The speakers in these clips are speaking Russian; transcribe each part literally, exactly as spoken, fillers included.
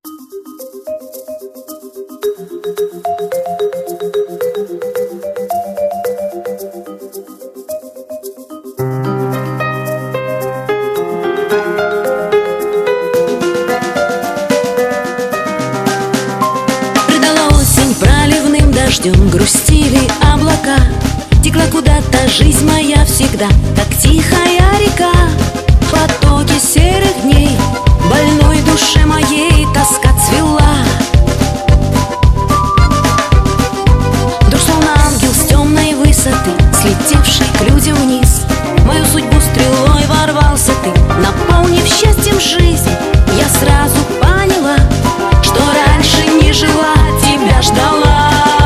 Дождем грустили облака, текла куда-то жизнь моя всегда, как тихая река. Потоки серых дней больной душе моей тоска цвела. Вдруг словно ангел с темной высоты, слетевший к людям вниз, в мою судьбу стрелой ворвался ты, наполнив счастьем жизнь. Я сразу поняла, что раньше не жила, тебя ждала.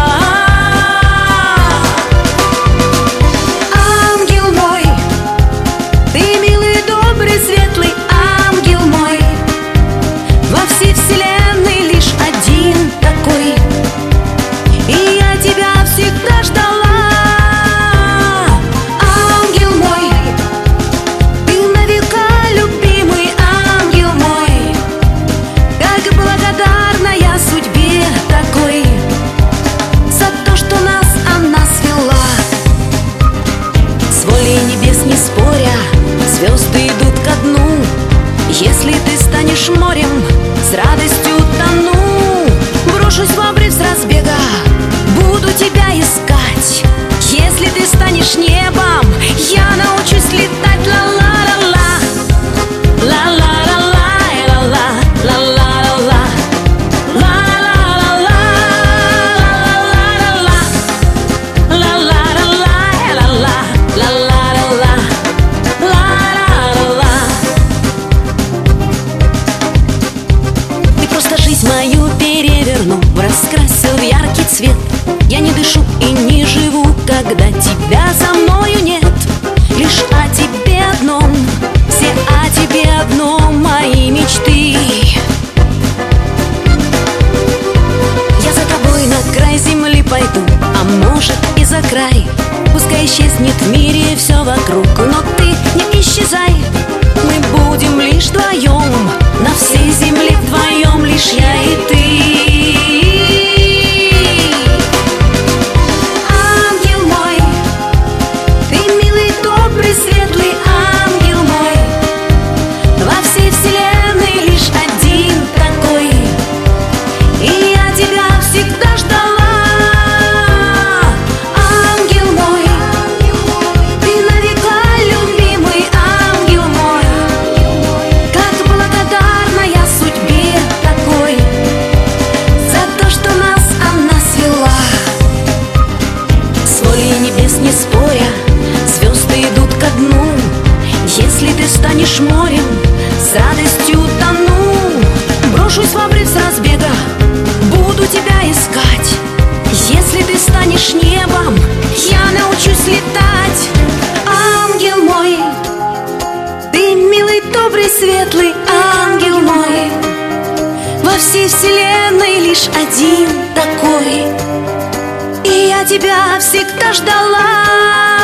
Звезды идут ко дну. Если ты станешь морем, с радостью тону. Брошусь в обрыв с разбега, буду тебя искать. Если ты станешь небом, я научусь летать. Ла-ла-ла-ла-ла, ла-ла-ла-ла, ла-ла-ла-ла-ла, ла-ла-ла-ла, ла-ла-ла-ла, ла-ла-ла-ла. Мою переверну, раскрасил в яркий цвет. Я не дышу и не живу, когда тебя за мною нет. Лишь о тебе одном, все о тебе одном мои мечты. Я за тобой на край земли пойду, а может и за край. Пускай исчезнет в мире все вокруг, но ты не исчезай. Мы будем лишь вдвоем, на всей земле вдвоем, лишь я и ты. Ангел мой, ты милый, добрый, светлый ангел мой. Во всей вселенной лишь один такой, и я тебя всегда ждала. Ангел мой, ты навека любимый ангел мой. Как благодарна я судьбе такой за то, что нас она свела. С волей небес не споря, звезды идут ко дну. Если ты станешь морем, с радостью тону. Брошусь в обрыв с разбега, буду тебя искать. Если ты станешь небом, я научусь летать. Ангел мой, ты милый, добрый, светлый ангел мой. Во всей вселенной лишь один такой, и я тебя всегда ждала.